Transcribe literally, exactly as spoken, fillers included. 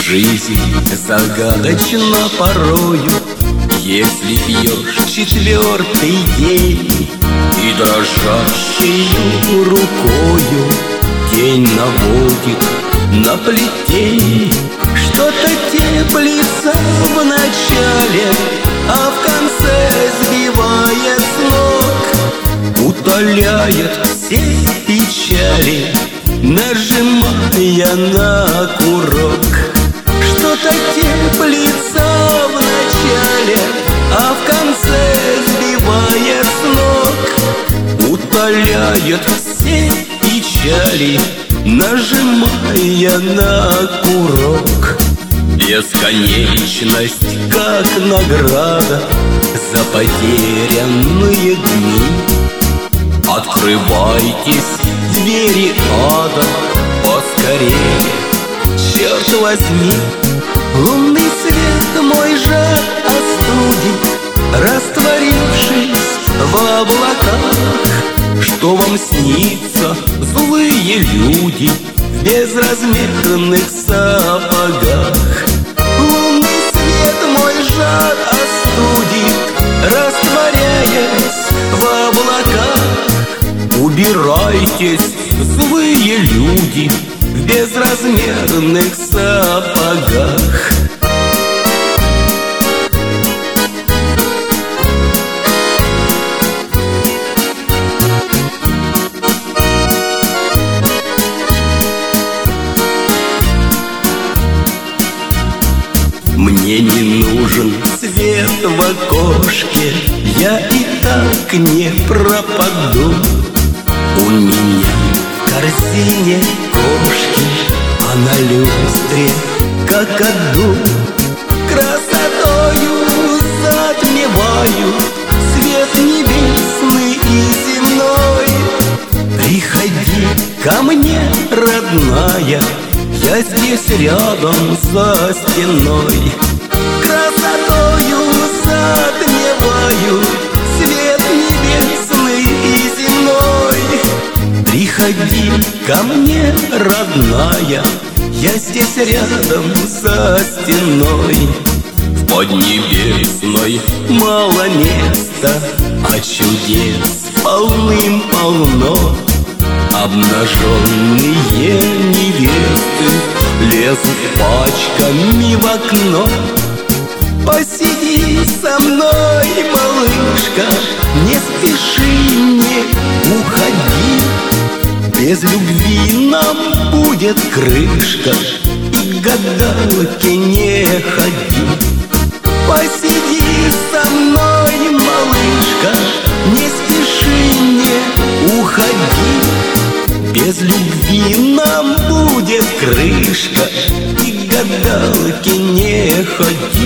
Жизнь загадочна порою, если пьешь четвертый день и дрожащею рукою тень наводит на плетень. Что-то теплится в начале, а в конце сбивает с ног, утоляет все печали, нажимая на курок. Что-то теплится в начале, а в конце сбивает с ног, утоляет все печали, нажимая на курок. Бесконечность, как награда за потерянные дни. Открывайтесь, двери ада, поскорее, черт возьми. Лунный свет мой жар остудит, растворившись в облаках. Что вам снится, злые люди в безразмерных сапогах? Лунный свет мой жар остудит, растворяясь в облаках. Убирайтесь, злые люди в безразмерных сапогах. Мне не нужен свет в окошке, я и так не пропаду. У меня в корзине кошки, а на люстре какаду. Красотою затмеваю свет небесный и земной. Приходи ко мне, родная, я здесь рядом за стеной. Красотою затмеваю свет небесный и земной. Приходи ко мне, родная, я здесь рядом за стеной. В Поднебесной мало места, а чудес полным-полно. Обнаженные невесты лезут пачками в окно. Посиди со мной, малышка, не спеши, не уходи. Без любви нам будет крышка, и к гадалке не ходи. Посиди со мной, малышка, не спеши, не уходи. Без любви нам будет крышка, и к гадалке не ходи.